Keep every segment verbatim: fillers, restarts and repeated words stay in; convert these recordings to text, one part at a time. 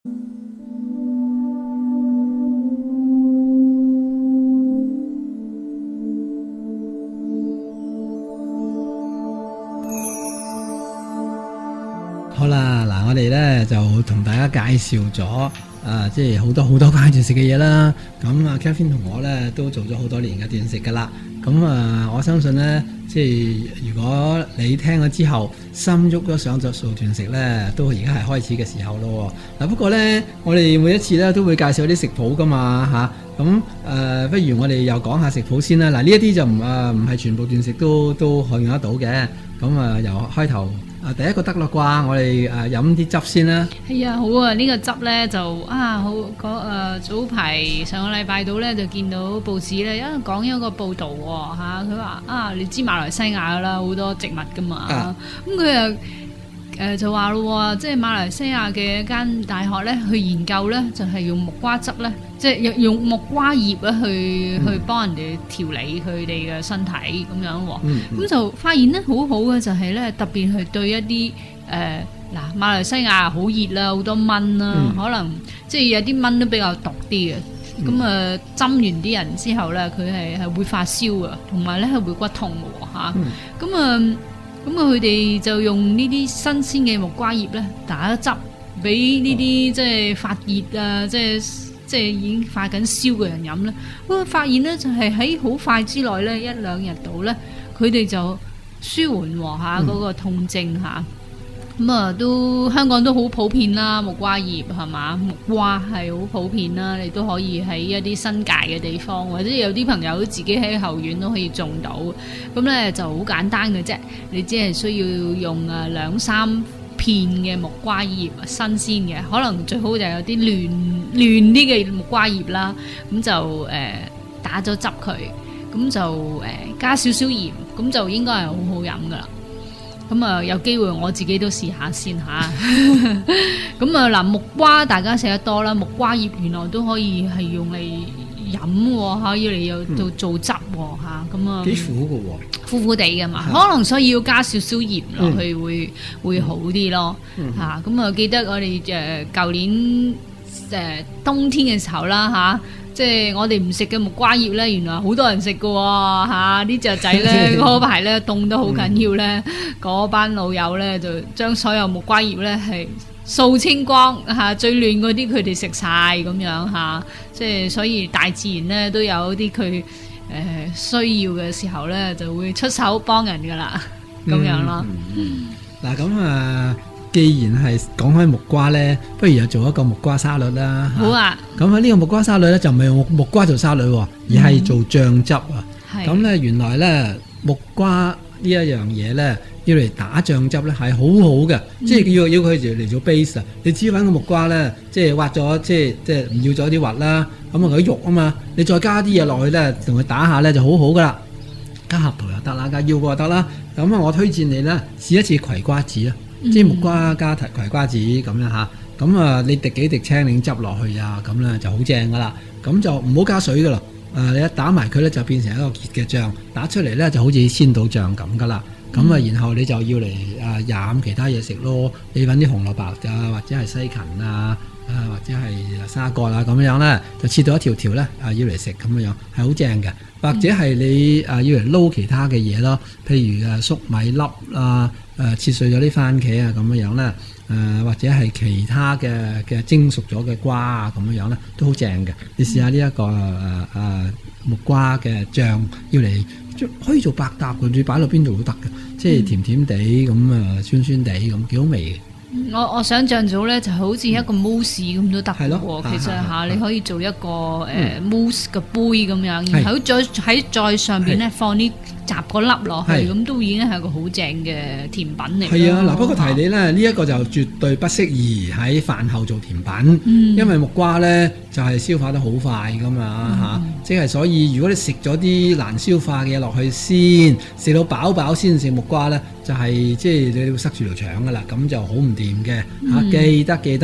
好啦，嗱，我哋咧就同大家介紹咗啊，即係好多好多關於斷食嘅嘢啦。咁啊 Catherine 同我咧都做咗好多年嘅斷食噶啦。咁啊，我相信咧，即係如果你聽咗之後心喐咗想做做斷食咧，都而家係開始嘅時候咯。嗱，不過咧，我哋每一次咧都會介紹啲食譜噶嘛，吓，咁誒，不如我哋又講下食譜先啦。嗱，呢一啲就唔啊唔係全部斷食都都可以用得到嘅。咁啊，由開頭。啊，第一個得啦啩，我哋誒飲啲汁先啦。 係啊，好啊，呢、這個汁咧就啊好嗰誒、呃、早排上個禮拜度咧就見到報紙咧，因為講一個報導喎嚇，佢話啊，你知馬來西亞噶啦，好多植物噶嘛，咁佢又誒就話咯，即係馬來西亞嘅一間大學咧去研究咧，就係、是、用木瓜汁咧，即係用用木瓜葉咧去、嗯、去幫人哋調理佢哋嘅身體咁樣喎。咁、嗯嗯、就發現咧好好嘅就係咧，特別係對一啲誒嗱馬來西亞好熱啦，好多蚊啦、嗯，可能即係有啲蚊都比較毒啲嘅。咁、嗯、啊針完啲人之後咧，佢係係會發燒啊，同埋咧係會骨痛嘅喎嚇。咁啊〜咁啊，佢哋就用呢啲新鮮嘅木瓜葉咧，打一汁俾呢啲即係發熱啊，即係即係已經發緊燒嘅人飲咧。哇！發現咧就係喺好快之內咧，一兩日度咧，佢哋就舒緩下嗰個痛症嚇。咁啊，都香港都好普遍啦，木瓜葉係嘛？木瓜係好普遍啦，你都可以喺一啲新界嘅地方，或者有啲朋友自己喺後院都可以種到。咁咧就好簡單嘅啫，你只係需要用誒兩三片嘅木瓜葉，新鮮嘅，可能最好就有啲嫩嫩啲嘅木瓜葉啦。咁就誒、呃、打咗汁佢，咁就誒、呃、加少少鹽，咁就應該係好好飲噶啦。咁啊，有機會我自己都試下先吓。咁啊嗱，木瓜大家食得多啦，木瓜葉原來都可以係用嚟飲吓，要嚟又做做汁吓，咁啊幾苦嘅喎，苦苦地嘅嘛，可能所以要加少少鹽落去會、嗯、會好啲咯吓。咁、嗯、啊，記得我哋誒舊年誒、呃、冬天嘅時候啦吓。啊即係我哋唔食嘅木瓜葉咧，原來好多人食㗎喎嚇！呢隻仔咧嗰排咧凍得好緊要咧，嗰、嗯、班老友咧就將所有木瓜葉咧係掃清光嚇，最嫩嗰啲佢哋食晒咁樣嚇。即係所以大自然咧都有啲佢誒需要嘅時候咧，就會出手幫人㗎啦，咁樣咯。嗱咁啊〜既然係講開木瓜咧，不如又做一個木瓜沙律啦。好啊！咁喺呢個木瓜沙律咧，就唔係用木瓜做沙律，而係做醬汁啊。咁、嗯、咧，原來咧木瓜呢一樣嘢咧，要嚟打醬汁咧係好好嘅，即係要要佢嚟做 base 啊。你只要揾個木瓜咧，即係挖咗，即係即係唔要咗啲核啦，咁啊佢肉啊嘛，你再加啲嘢落去咧，同佢打下咧就好好噶啦。加合桃又得啦，加腰果又得啦。咁啊，我推薦你咧試一次葵瓜子啊。即係木瓜加葵瓜子咁樣吓，咁啊你滴幾滴青檸汁落去啊，咁咧就好正噶啦。咁就唔好加水噶啦，誒你一打埋佢咧就變成一個結嘅醬，打出嚟咧就好似鮮島醬咁噶啦。咁啊然後你就要嚟啊飲其他嘢食咯，你搵啲紅蘿蔔啊或者係西芹啊，啊或者係沙葛啊咁樣咧，就切到一條條咧啊要嚟食咁樣樣係好正嘅。或者係你啊要嚟撈其他嘅嘢咯，譬如啊粟米粒啊。誒、呃、切碎咗啲番茄啊咁樣樣咧，誒、呃、或者係其他嘅嘅蒸熟咗嘅瓜啊咁樣樣咧，都好正嘅。你試下呢、這、一個誒誒、呃呃、木瓜嘅醬，要嚟可以做百搭嘅，你擺落邊度都得嘅，即係甜甜地咁啊，酸酸地咁，幾好味嘅。 我我想象咗咧，就好似一個 mousse 咁都得嘅喎。其實嚇，你可以做一個誒 mousse 嘅杯咁樣，然後再喺再上邊咧放啲雜果粒落去，咁都已經係個好正嘅甜品嚟。係啊，嗱不過提你咧，呢一個就絕對不適宜喺飯後做甜品，嗯、因為木瓜咧就係消化得好快噶嘛嚇，即係所以如果你食咗啲難消化嘅嘢落去先，食到飽飽先食木瓜咧，就係即係你會塞住條腸噶啦，咁就好唔掂嘅嚇。記得記得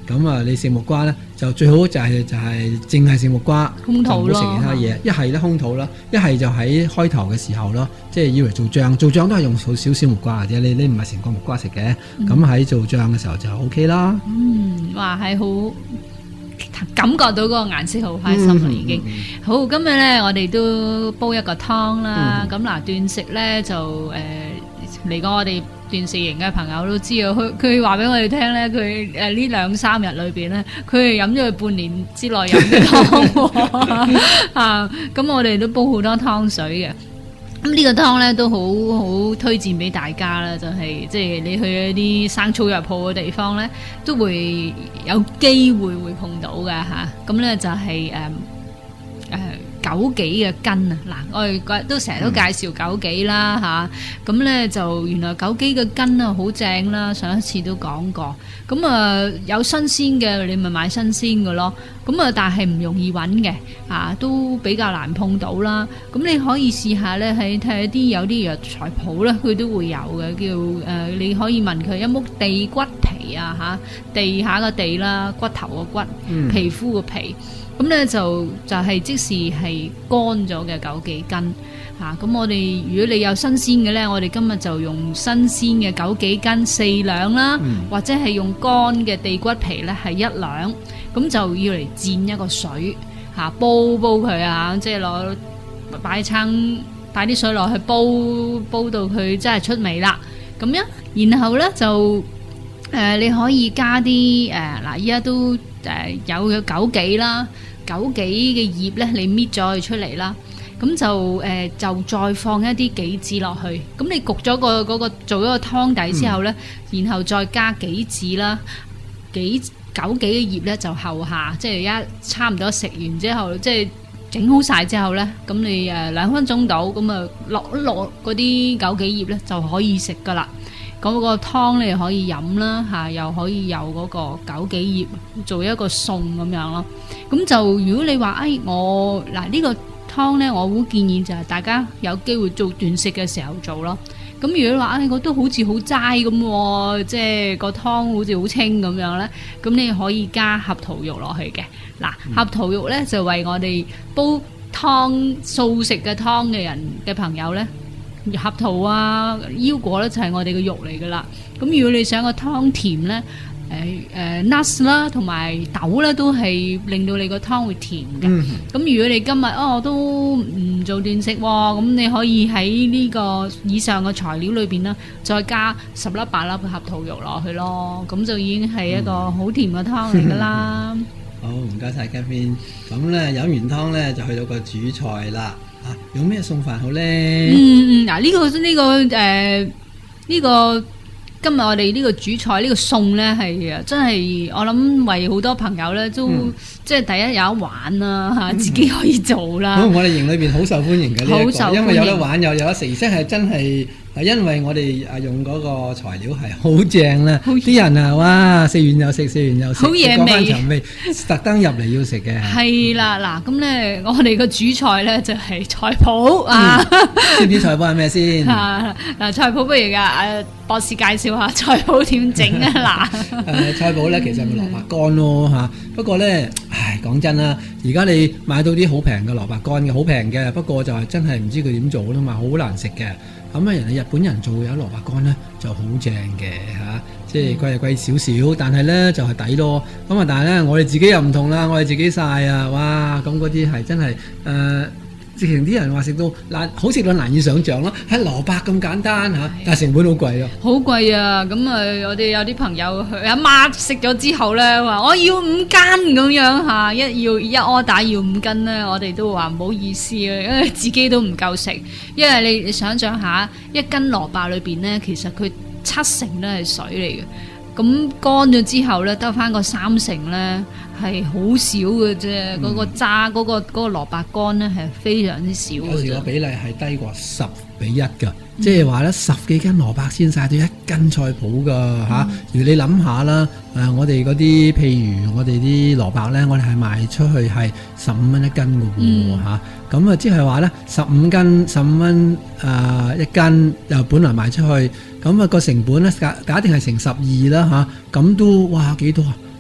咁啊，你食木瓜咧就最好就係、就係淨係食木瓜， 空肚咯就唔好食其他嘢。一係咧空肚啦，一係就喺開頭嘅時候咯，即係以為做醬，做醬都係用少少少木瓜嘅啫。你你唔係成個木瓜食嘅，咁喺、嗯、做醬嘅時候就 O K 啦。 嗯，哇，係好感覺到嗰個顏色好開心啦，已經。嗯嗯嗯、好，今日咧我哋都煲一個湯啦。咁嗱、嗯，斷食咧就誒嚟過我哋斷食營嘅朋友都知道，佢佢話俾我哋聽咧，佢誒呢兩三日裏邊咧，佢係飲咗佢半年之內飲嘅湯啊！咁我哋都煲好多湯水嘅。咁呢個湯咧都好好推薦俾大家啦，就係即係你去一啲生草藥鋪嘅地方咧，都會有機會會碰到嘅嚇。咁、啊、咧就係誒誒枸杞嘅根啊！嗱，我哋都成日都介紹枸杞啦嚇。咁咧、嗯啊、就原來枸杞嘅根啊好正啦，上一次都講過。咁啊有新鮮嘅，你咪買新鮮嘅咯。咁啊，但係唔容易揾嘅，啊都比較難碰到啦。咁你可以試下咧，喺睇一啲有啲藥材鋪咧，佢都會有嘅，叫誒、呃、你可以問佢一屋地骨皮啊嚇，地下個地啦，骨頭個骨，嗯、皮膚個皮。咁咧就就係、是、即使係乾咗嘅枸杞根嚇。咁、啊、我哋如果你有新鮮嘅咧，我哋今日就用新鮮嘅枸杞根四兩啦，嗯、或者係用乾嘅地骨皮咧係一兩。咁就要嚟煎一個水嚇，煲煲佢啊，即係攞擺餐擺啲水落去煲，煲到佢真係出味啦。咁樣，然後咧就誒、呃、你可以加啲誒嗱，依、呃、家都誒、呃、有嘅枸杞啦，枸杞嘅葉咧你搣咗佢出嚟啦，咁就誒、呃、就再放一啲杞子落去。咁你焗咗個嗰個做咗個湯底之後咧，嗯、然後再加杞子啦，杞。枸杞嘅葉咧就後下，即係一差唔多食完之後，即係整好晒之後咧，咁你誒兩分鐘到，咁啊落一落嗰啲枸杞葉咧就可以食噶啦。咁個湯你可以飲啦嚇，又可以有嗰個枸杞葉做一個餸咁樣咯。咁就如果你話誒、哎、我嗱、這個、呢個湯咧，我好建議就係大家有機會做斷食嘅時候做咯。咁如果你話啊、哎，我都好似好齋咁，即係個湯好似好清咁樣咧，咁你可以加合桃肉落去嘅。嗱，合桃肉咧就為我哋煲湯素食嘅湯嘅人嘅朋友咧，合桃啊、腰果咧就係我哋嘅肉嚟噶啦。咁如果你想個湯甜咧，誒誒 nuts 啦同埋豆咧都係令到你個湯會甜嘅。咁、嗯、如果你今日哦我都唔做斷食喎，咁你可以喺呢個以上嘅材料裏邊咧，再加十粒八粒嘅合桃肉落去咯，咁就已經係一個好甜嘅湯嚟噶啦。 嗯、好，唔該晒 Catherine。咁咧飲完湯咧就去到個主菜啦。啊，用咩餸飯好咧？ 嗯嗯，嗱、這、呢個呢、這個誒呢、呃這個。今日我哋呢個主菜、這個、呢個餸咧係啊，真係我諗為好多朋友咧都、嗯、即係第一有得玩啦嚇，自己可以做啦。 嗯、我哋營裏邊好受歡迎嘅呢一個，因為有得玩又有得食，即係真係。係因為我哋啊用嗰個材料係好正啦，啲人啊哇食完又食，食完又食， 好嘢味， 味特登入嚟要食嘅。 係啦，嗱咁咧，我哋個主菜咧就係菜脯啊， 知唔知菜脯係咩先？ 嗱菜脯不如噶誒博士介紹下菜脯點整啊嗱。誒菜脯咧其實係蘿蔔乾咯嚇，不過咧唉講真啦，而家你買到啲好平嘅蘿蔔乾嘅，好平嘅，不過就係真係唔知佢點做啦嘛，好難食嘅。咁啊，人哋日本人做有蘿蔔乾咧就好正嘅嚇，即係貴就貴少少，但係咧就係抵咯。咁啊，但係咧我哋自己又唔同啦，我哋自己曬啊，哇！咁嗰啲係真係誒，直情啲人話食到難，好食到難以想像咯。係蘿蔔咁簡單嚇，但係成本好貴啊，好貴啊！咁啊，我哋有啲朋友佢阿媽食咗之後咧話我要五斤咁樣嚇，一要一柯打要五斤咧，我哋都話唔好意思啊，因為自己都唔夠食。因為你你想象下，一斤蘿蔔裏邊咧，其實佢七成都係水嚟嘅，咁乾咗之後咧，得翻個三成咧係好少嘅啫。嗰、嗯、個渣嗰、嗰個嗰、嗰個蘿蔔乾咧係非常之少。有時個比例係低過十比一㗎，即係話咧十幾斤蘿蔔先晒到一斤菜脯㗎嚇。如你諗下啦，誒我哋嗰啲譬如我哋啲蘿蔔咧，我哋係賣出去係十五蚊一斤㗎喎嚇。咁啊，即係話咧十五斤十五蚊誒一斤，又本來賣出去，咁、那、啊個成本咧假假定係乘十二啦嚇，咁都哇幾多啊？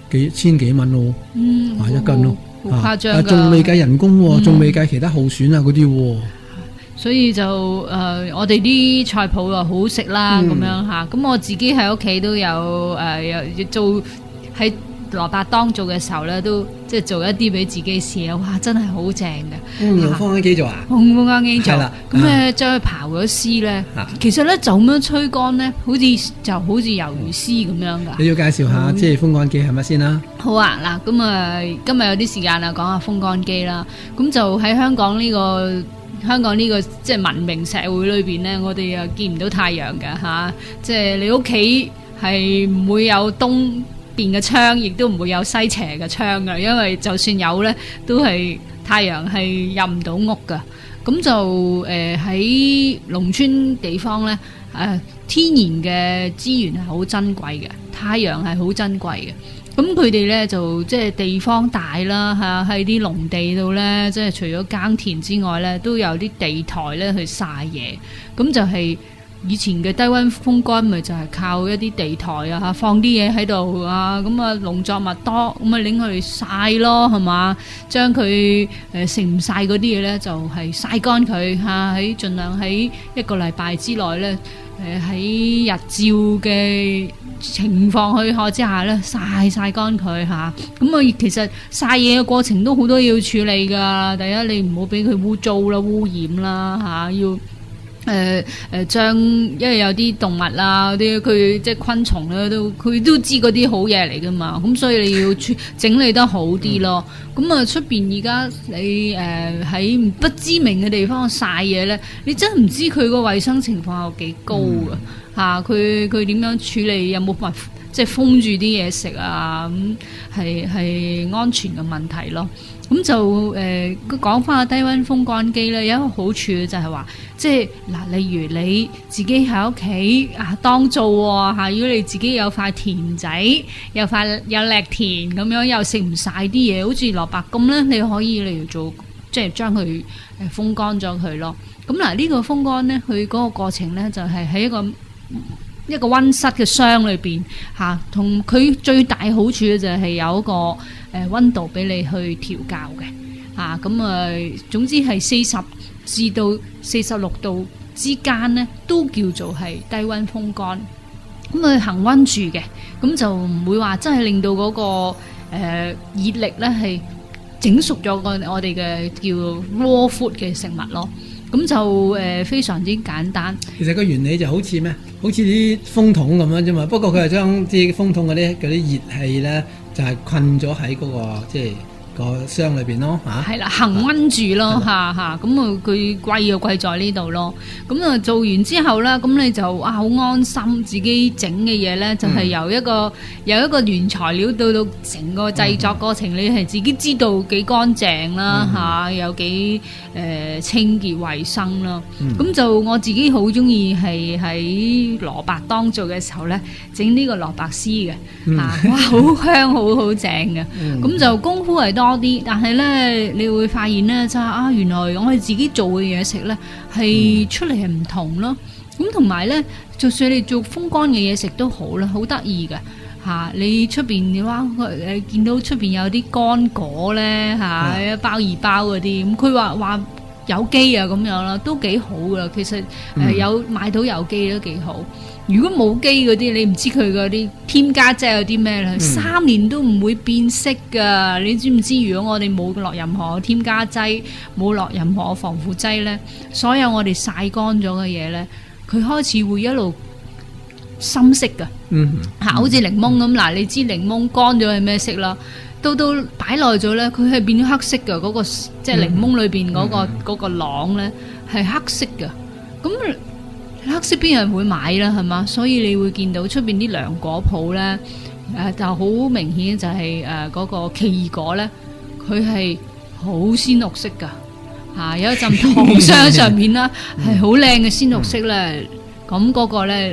幾千幾蚊咯， 嗯， 啊一斤咯， 好誇張㗎， 啊仲未計人工喎， 嗯仲未計其他耗損啊嗰啲喎。 所以就誒、呃，我哋啲菜譜又好食啦，咁、 嗯樣嚇。咁我自己喺屋企都有誒、呃，有做喺蘿蔔當做嘅時候咧，都即係做一啲俾自己試啊！哇，真係好正嘅。 嗯，用風乾機做啊？ 紅風乾機做， 係啦咁咧將佢刨咗絲咧， 啊其實咧就咁樣吹乾咧，好似就好似魷魚絲咁樣噶。 你要介紹下即係風乾機係乜先啦？ 好啊，嗱，咁啊，今日有啲時間啊，講下風乾機啦。咁就喺香港呢、個香港呢、個即係文明社會裏邊咧，我哋又見唔到太陽嘅嚇，即係你屋企係唔會有東邊嘅窗，亦都唔會有西斜嘅窗嘅，因為就算有咧，都係太陽係入唔到屋噶。咁就誒喺農村地方咧，誒、呃、天然嘅資源係好珍貴嘅，太陽係好珍貴嘅。咁佢哋咧就即係地方大啦嚇，喺啲農地度咧，即係除咗耕田之外咧，都有啲地台咧去曬嘢。咁就係以前嘅低溫風乾，咪就係靠一啲地台啊嚇，放啲嘢喺度啊，咁啊農作物多，咁啊拎去曬咯，係嘛？將佢誒食唔晒嗰啲嘢咧，就係曬乾佢嚇，喺盡量喺一個禮拜之內咧，誒喺日照嘅情況許可之下咧，曬曬乾佢嚇。咁啊，其實曬嘢嘅過程都好多要處理㗎。第一，你唔好俾佢污糟啦、污染啦嚇，要。誒誒將，因為有啲動物啊，啲佢即係昆蟲咧，都佢都知嗰啲好嘢嚟噶嘛，咁所以你要整理得好啲咯。咁啊出邊而家你誒喺、呃、不知名嘅地方曬嘢咧，你真係唔知佢個衞生情況有幾高㗎嚇，佢佢點樣處理，有冇辦法即係封住啲嘢食啊？咁係係安全嘅問題咯。咁就誒講翻個低溫風乾機咧，有一個好處就係話，即係嗱，例如你自己喺屋企啊當做喎嚇，如果你自己有塊田仔，有塊有瀝田咁樣，又食唔晒啲嘢，好似蘿蔔咁咧，你可以嚟做即係將佢誒風乾咗佢咯。咁嗱，呢個風乾咧，佢嗰個過程咧就係喺一個一個溫室嘅箱裏邊嚇，同佢最大好處咧就係有一個誒溫度俾你去調校嘅嚇，咁啊總之係四十至到四十六度之間咧，都叫做係低溫風乾。咁佢恆溫住嘅，咁就唔會話真係令到嗰個誒熱力咧係整熟咗個我哋嘅叫 raw food 嘅食物咯。咁就誒非常之簡單。 其實個原理就好似咩？好似啲風筒咁樣啫嘛。不過佢係將啲風筒嗰啲嗰啲熱氣咧，就係困咗喺嗰個即係個箱裏邊咯嚇。 係啦，恆溫住咯嚇嚇。咁啊，佢貴就貴在呢度咯。咁啊，做完之後咧，咁你就啊好安心，自己整嘅嘢咧就係由一個由一個原材料到到成個製作過程，你係自己知道幾乾淨啦嚇，有幾誒清潔衞生啦。咁就我自己好中意係喺蘿蔔當做嘅時候咧，整呢個蘿蔔絲嘅嚇，哇好香好好正嘅。咁就功夫係多啲，但係咧你會發現咧就係啊，原來我哋自己做嘅嘢食咧係出嚟係唔同咯。咁同埋咧，就算你做風乾嘅嘢食都好啦，好得意嘅嚇。你出邊你話誒見到出邊有啲乾果咧嚇，一包二包嗰啲，咁佢話話有機啊咁樣啦，都幾好噶。其實誒、呃、有買到有機都幾好。如果冇機嗰啲，你唔知佢嗰啲添加劑有啲咩咧，嗯、三年都唔會變色噶。你知唔知？如果我哋冇落任何添加劑，冇落任何防腐劑咧，所有我哋曬乾咗嘅嘢咧，佢開始會一路深色噶。嗯，嚇，好似檸檬咁嗱，你知檸檬乾咗係咩色啦？到到擺耐咗咧，佢係變咗黑色噶。嗰、嗰個即係檸檬裏邊嗰、嗰個嗰、嗯、個囊咧係黑色噶。咁黑色邊人會買啦，係嘛？所以你會見到出邊啲涼果鋪咧，誒、呃、就好明顯就係誒嗰個奇異果咧，佢係好鮮綠色噶嚇、啊，有一陣糖霜上面啦，係好靚嘅鮮綠色咧。咁嗰、嗯、個咧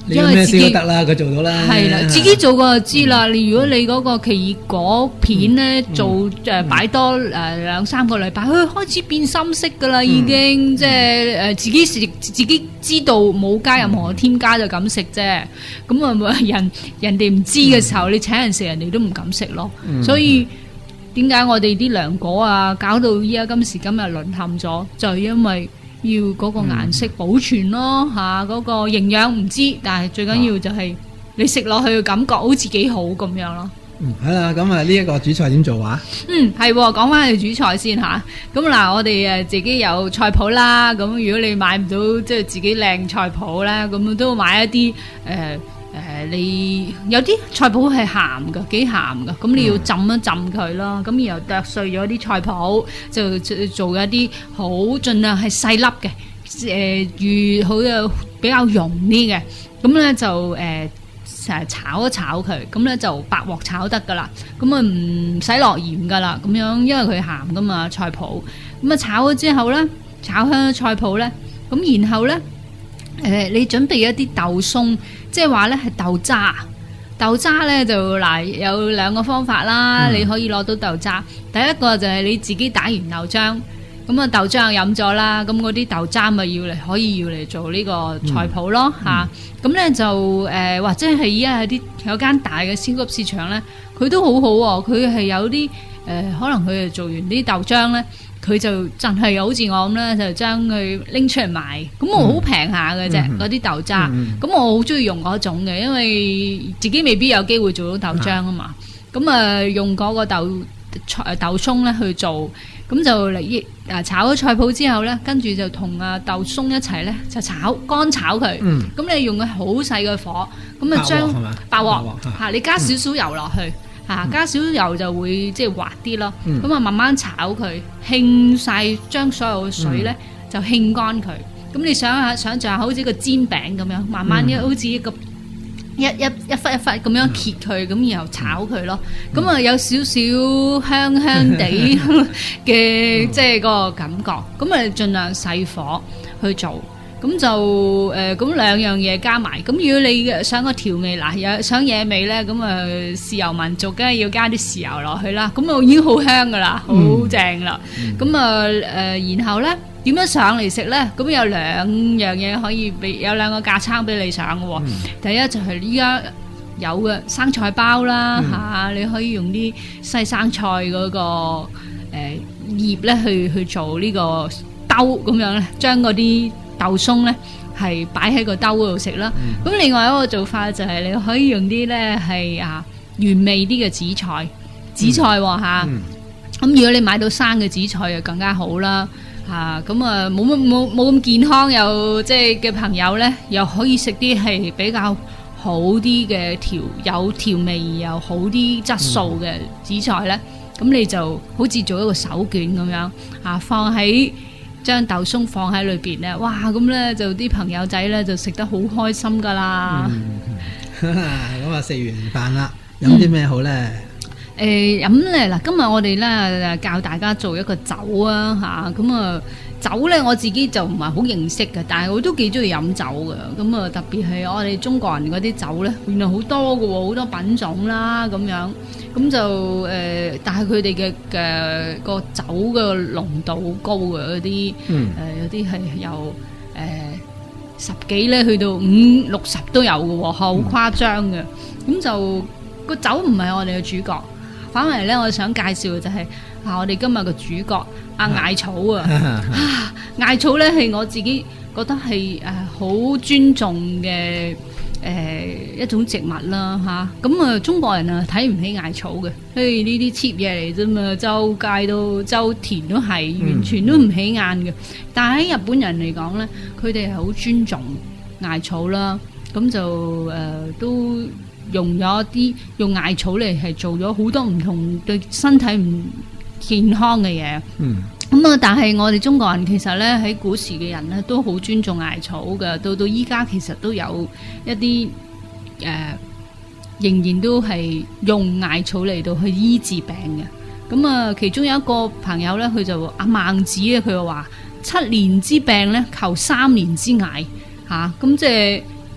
你有咩先都得啦，佢做到啦。 係啦，自己做過就知啦。你如果你嗰個奇異果片咧做誒擺多誒兩三個禮拜，佢開始變深色噶啦，已經即係誒自己食自己知道冇加任何添加就咁食啫。咁啊人人哋唔知嘅時候，你請人食，人哋都唔敢食咯。所以點解我哋啲涼果啊，搞到依家今時今日淪陷咗，就係因為要嗰個顏色保存咯嚇，嗰個營養唔知，但係最緊要就係你食落去嘅感覺好似幾好咁樣咯。 嗯，係啦，咁啊呢一個主菜點做啊？ 嗯，係講翻去主菜先嚇。咁嗱，我哋誒自己有菜譜啦。咁如果你買唔到即係自己靚菜譜咧，咁都買一啲誒。呃誒、呃，你有啲菜脯係鹹嘅，幾鹹嘅，咁你要浸一浸佢咯。咁、嗯、然後剁碎咗啲菜脯，就做一啲好盡量係細粒嘅，誒、呃，越好有比較溶啲嘅。咁咧就誒，成、呃、日炒一炒佢，咁咧就白鑊炒得噶啦。咁啊唔使落鹽噶啦，咁樣因為佢鹹噶嘛菜脯。咁啊炒咗之後咧，炒香咗菜脯咧，咁然後咧。誒、呃，你準備一啲豆鬆，即係話咧係豆渣，豆渣咧就嗱有兩個方法啦，嗯、你可以攞到豆渣。第一個就係你自己打完豆漿，咁啊豆漿飲咗啦，咁嗰啲豆渣咪要嚟可以要嚟做呢個菜脯咯吓。咁咧、嗯嗯啊、就誒、呃、或者係依家有啲有間大嘅超級市場咧，佢都好好、啊、喎，佢係有啲誒、呃、可能佢係做完啲豆漿咧。佢就真係好似我咁咧，就將佢拎出嚟賣。咁我好平下嘅啫，嗰啲、嗯、豆渣。咁、嗯、我好中意用嗰種嘅，因為自己未必有機會做到豆漿啊嘛。咁啊、嗯，用嗰個豆菜豆鬆咧去做，咁就嚟啊炒咗菜脯之後咧，跟住就同啊豆鬆一齊咧就炒乾炒佢。咁、嗯、你用佢好細嘅火，咁啊將白鑊嚇，你加少少油落去。嚇，加少油就會即係滑啲咯，咁啊、嗯、慢慢炒佢，興晒將所有水咧、嗯、就興乾佢。咁你想下，想像好似個煎餅咁樣，慢慢一、嗯、好似一個一一一忽一忽咁樣揭佢，咁、嗯、然後炒佢咯。咁啊、嗯、有少少香香地嘅即係嗰個感覺。咁啊盡量細火去做。咁就誒咁、呃、兩樣嘢加埋，咁如果你想個調味嗱，有想惹味咧，咁啊豉油民族梗係要加啲豉油落去啦，咁啊已經好香噶啦，好、嗯、正啦。咁啊誒，然後咧點樣上嚟食咧？咁有兩樣嘢可以俾，有兩個架撐俾你上嘅喎。嗯、第一就係依家有嘅生菜包啦嚇、嗯啊，你可以用啲西生菜嗰、那個誒、呃、葉咧去去做呢個兜咁樣咧，將嗰啲豆鬆咧係擺喺個兜嗰度食啦，咁、嗯、另外一個做法就係你可以用啲咧係啊原味啲嘅紫菜，紫菜喎嚇，咁、嗯嗯、如果你買到生嘅紫菜就更加好啦嚇，咁啊冇乜冇冇咁健康又即係嘅朋友咧，又可以食啲係比較好啲嘅調有調味又好啲質素嘅紫菜咧，咁、嗯、你就好似做一個手卷咁樣啊，放喺將豆鬆放喺裏邊咧，哇！咁咧就啲朋友仔咧就食得好開心噶啦。 咁啊食完飯啦，飲啲咩好咧？ 誒飲咧嗱，今日我哋咧教大家做一個酒啊嚇，咁啊酒咧我自己就唔係好認識嘅，但係我都幾中意飲酒嘅。咁啊特別係我哋中國人嗰啲酒咧，原來好多嘅喎，好多品種啦咁樣。咁就誒、呃，但係佢哋嘅嘅個酒嘅濃度好高嘅嗰啲，誒、嗯呃、有啲係由誒、呃、十幾咧去到五六十都有嘅喎，好誇張嘅。咁、嗯、就個酒唔係我哋嘅主角，反為咧我想介紹嘅就係、是、啊我哋今日嘅主角阿、啊、艾草啊，啊艾草咧係我自己覺得係誒好尊重嘅。誒、呃、一種植物啦嚇，咁啊中國人啊睇唔起艾草嘅，譬如呢啲 cheap 嘢嚟啫嘛，周街都周田都係完全都唔起眼嘅。嗯、但係喺日本人嚟講咧，佢哋係好尊重艾草啦，咁就誒、呃、都用咗啲用艾草嚟係做咗好多唔同對身體唔健康嘅嘢。嗯。咁啊！但係我哋中國人其實咧喺古時嘅人咧都好尊重艾草嘅，到到依家其實都有一啲誒、呃，仍然都係用艾草嚟到去醫治病嘅。咁啊，其中有一個朋友咧，佢就阿孟子啊，佢就話七年之病咧求三年之艾嚇，咁、啊、即係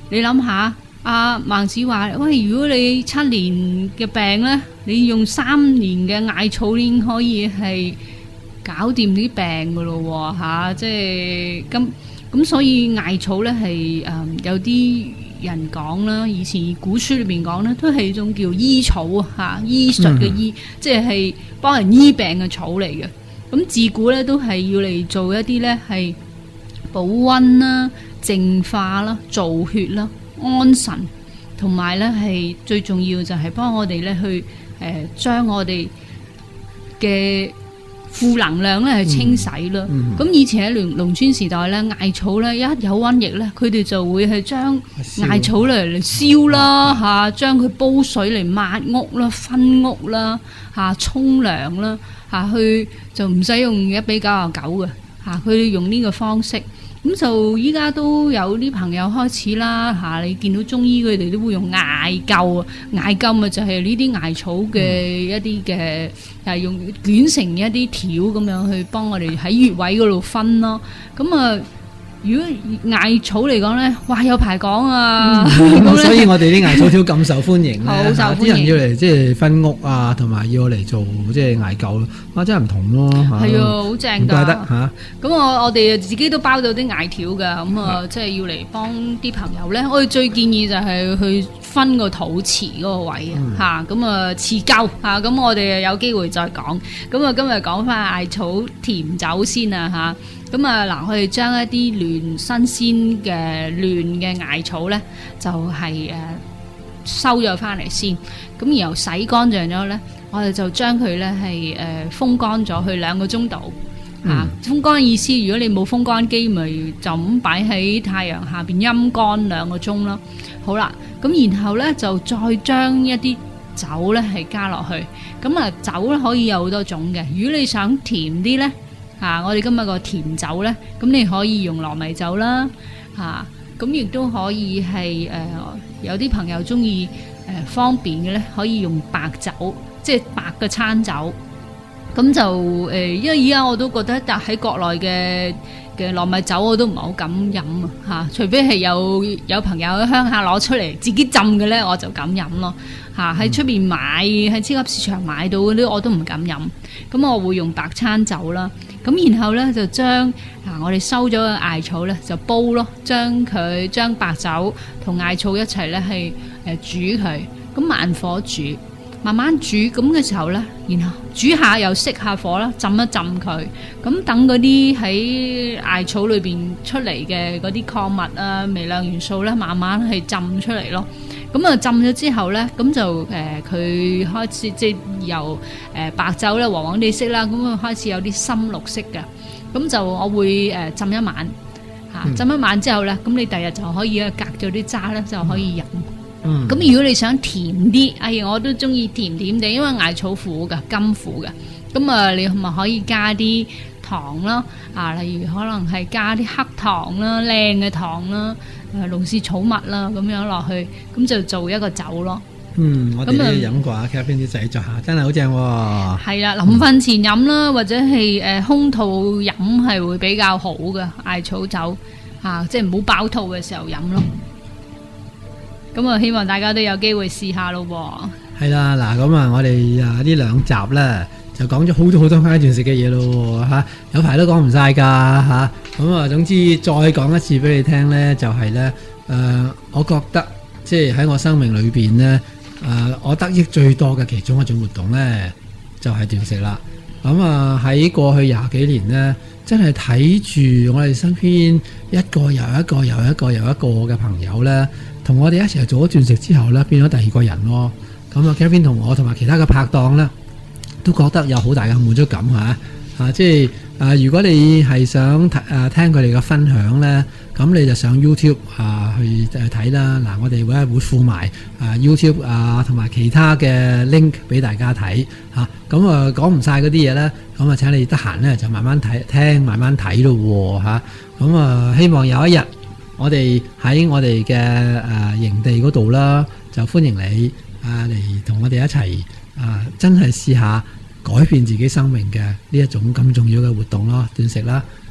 你諗下，阿孟子話：喂，如果你七年嘅病咧，你用三年嘅艾草已經可以係搞掂啲病噶咯喎嚇，即係咁咁，所以艾草咧係誒有啲人講啦，以前古書裏邊講咧，都係一種叫醫草啊嚇，醫術嘅醫，嗯、即係幫人醫病嘅草嚟嘅。咁自古咧都係要嚟做一啲咧係保溫啦、淨化啦、造血啦、安神，同埋咧係最重要就係幫我哋咧去誒將我哋嘅負能量咧係清洗啦。咁、嗯嗯、以前喺農農村時代咧，艾草咧一有瘟疫咧，佢哋就會係將艾草嚟嚟燒啦嚇，將佢煲水嚟抹屋啦、熏屋啦嚇、沖涼啦嚇，去就唔使用一比九十九嘅嚇，佢哋用呢個方式。咁就依家都有啲朋友開始啦嚇，你見到中醫佢哋都會用艾灸啊，艾灸咪就係呢啲艾草嘅一啲嘅，係用捲成一啲條咁樣去幫我哋喺穴位嗰度分咯。咁啊，如果艾草嚟講咧，哇有排講啊！ 嗯、所以我哋啲艾草條咁受歡迎咧， 好受歡迎， 啲人要嚟即係分屋啊，同埋要我嚟做即係艾灸，哇真係唔同咯嚇。係啊，好正㗎。唔怪得嚇。咁我我哋自己都包到啲艾條㗎，咁啊即係要嚟幫啲朋友咧。我哋最建議就係去分個肚臍嗰個位、嗯、啊，嚇咁啊臍灸嚇，咁我哋有機會再講。咁啊今日講翻艾草甜酒先啊嚇。咁啊嗱，我哋將一啲嫩新鮮嘅嫩嘅艾草咧，就係、是、誒、呃、收咗翻嚟先。咁然後洗乾淨咗咧，我哋就將佢咧係誒風乾咗去兩個鐘度。嚇、嗯，風乾意思，如果你冇風乾機，咪就咁擺喺太陽下邊陰乾兩個鐘咯。好啦，咁然後咧就再將一啲酒咧係加落去。咁啊酒咧可以有好多種嘅，如果你想甜啲咧。啊！我哋今日個甜酒咧，咁你可以用糯米酒啦，嚇咁亦都可以係誒、呃、有啲朋友中意誒方便嘅咧，可以用白酒，即係白嘅餐酒。咁就誒、呃，因為而家我都覺得，但喺國內嘅嘅糯米酒我都唔係好敢飲啊，嚇！除非係有有朋友喺鄉下攞出嚟自己浸嘅咧，我就敢飲咯。嚇喺出邊買喺超級市場買到嗰啲我都唔敢飲。咁我會用白餐酒啦。咁然後咧就將啊我哋收咗嘅艾草咧就煲咯，將佢將白酒同艾草一齊咧係誒煮佢，咁慢火煮，慢慢煮咁嘅時候咧，然後煮下又熄下火啦，浸一浸佢，咁等嗰啲喺艾草裏邊出嚟嘅嗰啲礦物啊、微量元素咧，慢慢係浸出嚟咯。咁啊浸咗之後咧，咁就誒佢、呃、開始即係由誒白酒咧黃黃地色啦，咁啊開始有啲深綠色嘅，咁就我會誒、呃、浸一晚嚇、嗯，浸一晚之後咧，咁你第日就可以啊隔咗啲渣咧就可以飲。嗯，咁如果你想甜啲，哎呀我都中意甜甜地，因為艾草苦嘅，甘苦嘅，咁啊你咪可以加啲糖啦，啊例如可能係加啲黑糖啦，靚嘅糖啦。誒龍氏草蜜啦，咁樣落去，咁就做一個酒咯。嗯，我哋都飲過啊 Catherine 啲製作下，真係好正喎。係啦，臨瞓前飲啦，或者係誒空肚飲係會比較好嘅艾草酒嚇，即係唔好飽肚嘅時候飲咯。咁啊，希望大家都有機會試下咯喎。係啦，嗱咁啊，我哋啊呢兩集咧。就講咗好多好多階段食嘅嘢咯嚇，有排都講唔晒㗎嚇。咁啊，總之再講一次俾你聽呢，就係、是、呢。誒、呃，我覺得即係喺我生命裏邊呢，誒、呃，我得益最多嘅其中一種活動呢，就係、是、斷食啦。咁啊，喺過去廿幾年呢，真係睇住我哋身邊一個又一個又一個又一個嘅朋友呢，同我哋一齊做咗斷食之後呢，變咗第二個人咯。咁啊 Kevin 同我同埋其他嘅拍檔呢，都覺得有好大嘅滿足感嚇，啊！即係啊，如果你係想睇啊聽佢哋嘅分享咧，咁你就上 YouTube 啊去誒睇啦。嗱，我哋會會附埋啊 YouTube 啊同埋其他嘅 link 俾大家睇嚇。咁啊講唔晒嗰啲嘢咧，咁啊請你得閒咧就慢慢睇聽，慢慢睇咯喎嚇。咁啊希望有一日我哋喺我哋嘅誒營地嗰度啦，就歡迎你啊嚟同我哋一齊啊真係試下改變自己生命嘅呢一種咁重要嘅活動咯，斷食啦。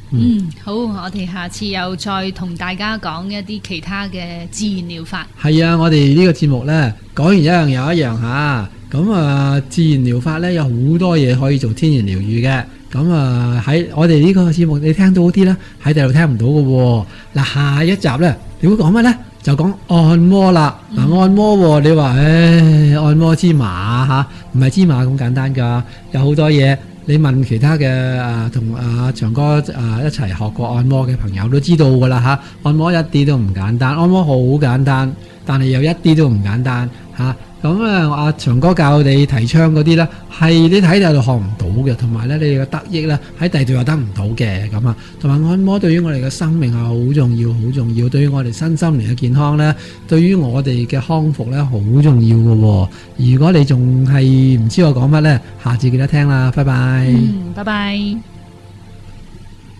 嗯，好，我哋下次又再同大家講一啲其他嘅自然療法。 係啊，我哋呢個節目呢，講完一樣又一樣嚇。咁啊，自然療法呢，有好多嘢可以做天然療愈嘅。咁啊喺我哋呢個節目你聽到啲呢，喺第度聽唔到嘅喎。嗱，下一集呢，你會講乜呢？就講按摩啦。嗱、嗯，按摩喎，你話誒按摩芝麻嚇，唔係芝麻咁簡單㗎，有好多嘢。你問其他嘅啊同啊長哥啊一齊學過按摩嘅朋友都知道㗎啦嚇，按摩一啲都唔簡單，按摩好簡單，但係有一啲都唔簡單嚇。咁啊，阿長哥教你提倡嗰啲咧，係你睇第度學唔到嘅，同埋咧你嘅得益咧喺第度又得唔到嘅咁啊。同埋按摩對於我哋嘅生命係好重要，好重要。對於我哋身心靈嘅健康咧，對於我哋嘅康復咧，好重要嘅喎。如果你仲係唔知我講乜咧，下次記得聽啦，拜拜。 嗯，拜拜。